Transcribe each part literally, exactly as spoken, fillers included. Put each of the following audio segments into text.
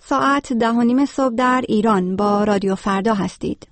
ساعت ده و نیم صبح در ایران با رادیو فردا هستید.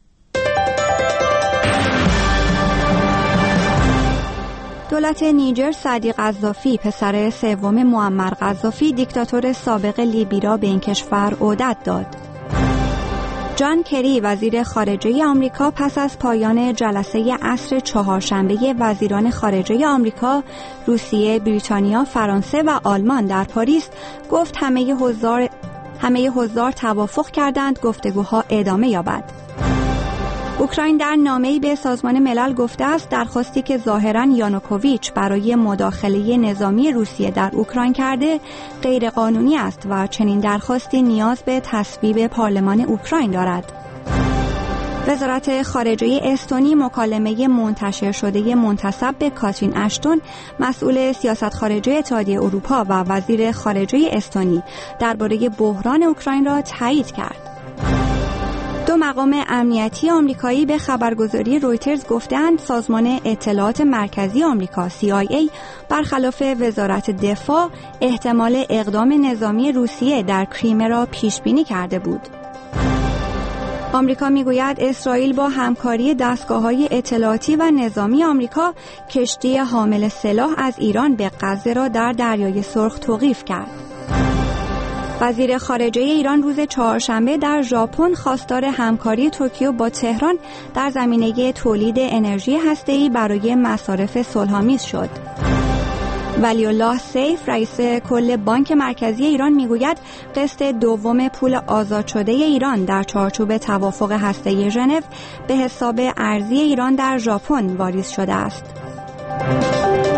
دولت نیجر سعدی قذافی پسر سوم معمر قذافی دیکتاتور سابق لیبی را به این کشور عودت داد. جان کری وزیر خارجه آمریکا پس از پایان جلسه عصر چهارشنبه وزیران خارجه آمریکا، روسیه، بریتانیا، فرانسه و آلمان در پاریس گفت همه حضار همه حضار توافق کردند گفتگوها ادامه یابد. اوکراین در نامه‌ای به سازمان ملل گفته است درخواستی که ظاهراً یانوکوویچ برای مداخله نظامی روسیه در اوکراین کرده غیرقانونی است و چنین درخواستی نیاز به تصویب پارلمان اوکراین دارد. وزارت خارجه استونی مکالمه منتشر شده منتسب به کاترین اشتون مسئول سیاست خارجه اتحادیه اروپا و وزیر خارجه استونی درباره بحران اوکراین را تایید کرد. دو مقام امنیتی آمریکایی به خبرگزاری رویترز گفتند سازمان اطلاعات مرکزی آمریکا سی آی ای برخلاف وزارت دفاع احتمال اقدام نظامی روسیه در کریمه را پیش بینی کرده بود. آمریکا میگوید اسرائیل با همکاری دستگاه‌های اطلاعاتی و نظامی آمریکا کشتی حامل سلاح از ایران به غزه را در دریای سرخ توقیف کرد. وزیر خارجه ایران روز چهارشنبه در ژاپن خواستار همکاری توکیو با تهران در زمینه تولید انرژی هسته‌ای برای مصارف صلح‌آمیز شد. ولی الله سیف رئیس کل بانک مرکزی ایران میگوید قسط دوم پول آزاد شده ایران در چارچوب توافق هسته‌ای ژنو به حساب ارزی ایران در ژاپن واریز شده است.